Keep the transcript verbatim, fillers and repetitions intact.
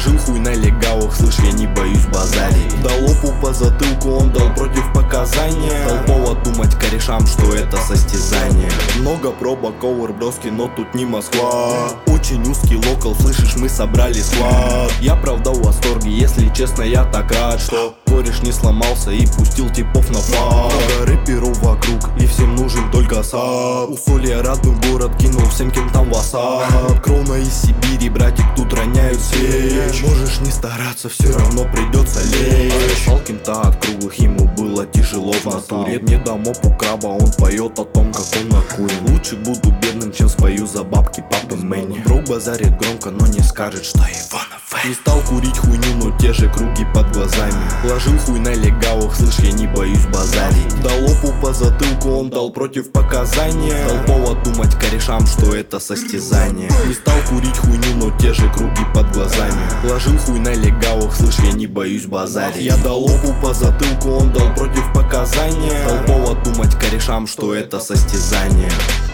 Положил хуй на легавых, слышь, я не боюсь базарить. Дал лопу по затылку, он дал против показания. Дал повод думать корешам, что это состязание. Много пробок, оверброски, но тут не Москва. Очень узкий локал, слышишь, мы собрали склад. Я правда в восторге, если честно, я так рад, что кореш не сломался и пустил типов на фан. Много рэперов вокруг, и всем нужен только сап. Усолье родной город, кинул всем кентам васап. Кровно из Сибири, братик, тут роняют сечь. Можешь не стараться, все равно придется лечь. Шал кента от круглых, ему было тяжело в натуре. Не дам опу краба, он поет о том, как он накурен. Лучше буду бедным, чем спою за бабки папы Мэнни. Бро базарит громко, но не скажет, что Иванов. Не стал курить хуйню, но те же круги под глазами. Положил хуй на легавых, слышь, я не боюсь базарить. Дал лопу по затылку, он дал против показания. Дал повод думать корешам, что это состязание. Не стал курить хуйню, но те же круги под глазами. Положил хуй на легавых, слышь, я не боюсь базарить. Я дал лопу по затылку, он дал против показания. Дал повод думать корешам, что это состязание.